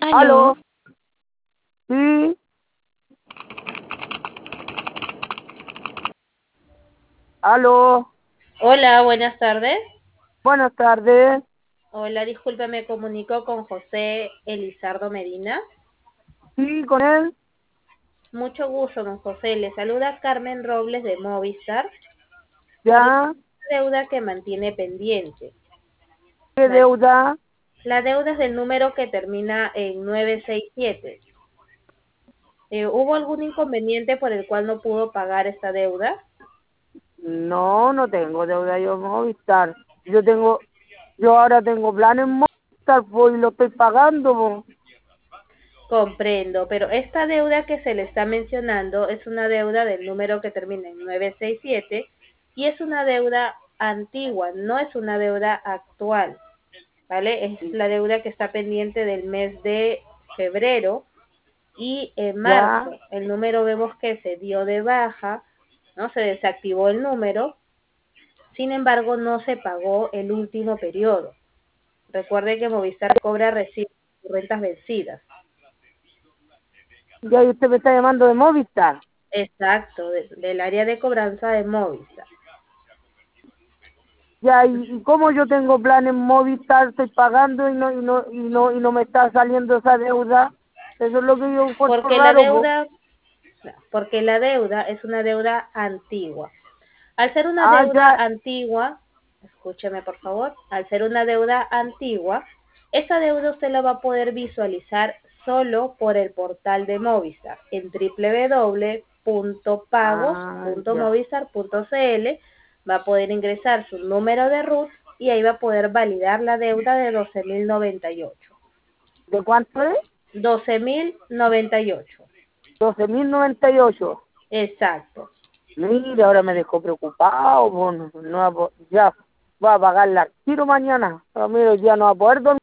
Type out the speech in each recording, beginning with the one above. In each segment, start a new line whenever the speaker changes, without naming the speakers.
Aló,
Aló,
sí, aló,
hola, buenas tardes.
buenas tardes.
Hola, disculpe, me comunico con José Elizardo Medina.
Sí, con él,
Mucho gusto, don José. Le saluda Carmen Robles de Movistar por la
ya,
deuda que mantiene pendiente.
qué
¿Vale?
deuda.
La deuda es del número que termina en 967. ¿Hubo algún inconveniente por el cual no pudo pagar esta deuda?
No, no tengo deuda yo en Movistar. Yo ahora tengo planes en Movistar, pues, y lo estoy pagando, po.
Comprendo, pero esta deuda que se le está mencionando es una deuda del número que termina en 967 y es una deuda antigua, no es una deuda actual, ¿vale? Es la deuda que está pendiente del mes de febrero y en
Ya,
marzo el número vemos que se dio de baja, ¿no? Se desactivó el número, sin embargo no se pagó el último periodo. Recuerde que Movistar cobra recibos y rentas vencidas.
ya y usted me está llamando de Movistar.
Exacto, del área de cobranza de Movistar.
Ya, y cómo yo tengo planes en Movistar, estoy pagando y no me está saliendo esa deuda. Eso es lo que yo encuentro
Porque la
raro, po.
deuda, porque la deuda es una deuda antigua. Al ser una
Ah,
deuda
ya,
antigua, escúcheme por favor, al ser una deuda antigua, esa deuda usted la va a poder visualizar solo por el portal de Movistar en
ah, ya.
www.pagos.movistar.cl. Va a poder ingresar su número de RUT y ahí va a poder validar la deuda de 12.098.
¿De cuánto es?
12.098.
12.098.
Exacto.
Mira, ahora me dejó preocupado, po, ya va a pagarla al tiro mañana. Pero mira, ya no va a poder dormir.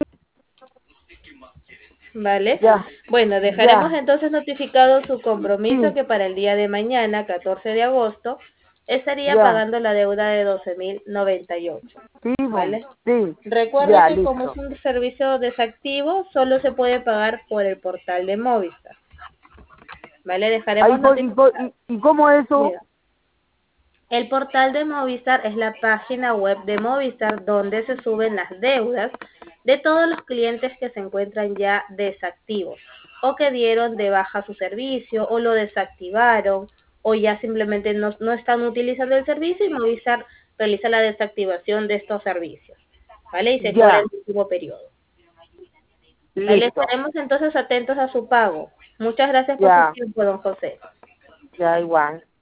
¿Vale?
Ya,
Bueno, dejaremos
ya,
entonces notificado su compromiso
sí,
que para el día de mañana, 14 de agosto, estaría
ya,
pagando la deuda de 12.098.
sí, po,
¿Vale?
sí,
Recuerde
ya,
que como es
listo.
un servicio desactivo, solo se puede pagar por el portal de Movistar. ¿Vale?
Ahí,
Dejaremos notificado.
y cómo eso?
Mira, el portal de Movistar es la página web de Movistar donde se suben las deudas de todos los clientes que se encuentran ya desactivos o que dieron de baja su servicio o lo desactivaron o ya simplemente no están utilizando el servicio y Movistar realiza la desactivación de estos servicios, ¿vale? Y se cobra el
Ya,
último periodo, ¿vale?
listo,
Estaremos entonces atentos a su pago. Muchas gracias por su
ya,
tiempo, don José.
ya igual.